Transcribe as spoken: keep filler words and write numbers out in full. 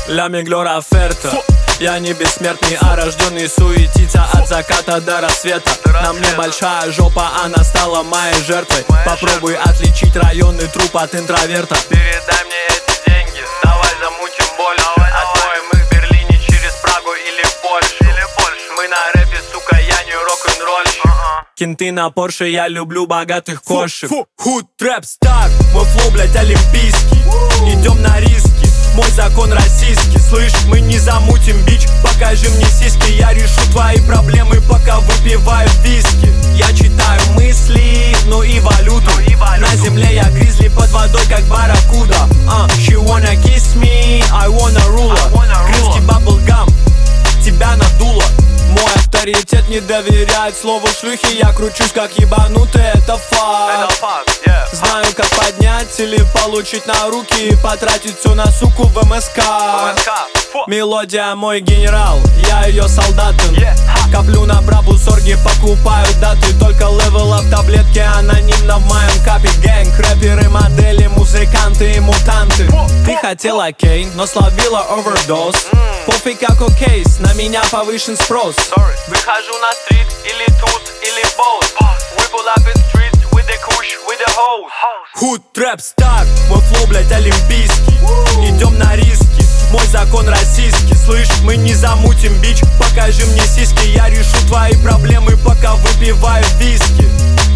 Ля миглор оферта. Я не бессмертный, а рожденный суетиться от заката до рассвета. На мне большая жопа, она стала моей жертвой. Попробуй отличить районный труп от интроверта. Передай мне эти деньги, давай замутим больше. Отмоем их в Берлине через Прагу или Польшу. Мы на рэпе, сука, я не рок-н-ролльщик. Кенты на Порше, я люблю богатых кошек. Худ трэп стар, мой флоу, блять, олимпийский. Идем на риски, мой закон российский. Слышь, мы не замутим бич, покажи мне сиськи. Я решу твои проблемы, пока выпиваю виски. Я читаю мысли, ну и валюту, ну и валюту. На земле я гризли, под водой как барракуда. uh, She wanna kiss me, I wanna rule. Крылский баблгам, тебя надуло. Мой авторитет не доверяет слову шлюхи. Я кручусь как ебанутый, это факт. yeah. Знаю, как поднять или получить на руки и потратить все на суку в МСК. Мелодия мой генерал, я ее солдатин. yeah. Коплю на брабу сорги, покупаю даты. Только левел ап таблетки анонимно в моем капе. Гэнг, рэперы, модели, музыканты и мутанты. Ты хотела окей, но словила овердоз. Пофиг какой кейс, на меня повышен спрос. Sorry. Выхожу на стрит, или туз, или боус. We pull up in streets with the kush, with the hoes. Худ трэп стар, мой флоу, блять, олимпийский. Идем на риски, мой закон российский. Слышь, мы не замутим бич, покажи мне сиськи. Я решу твои проблемы, пока выпиваю виски.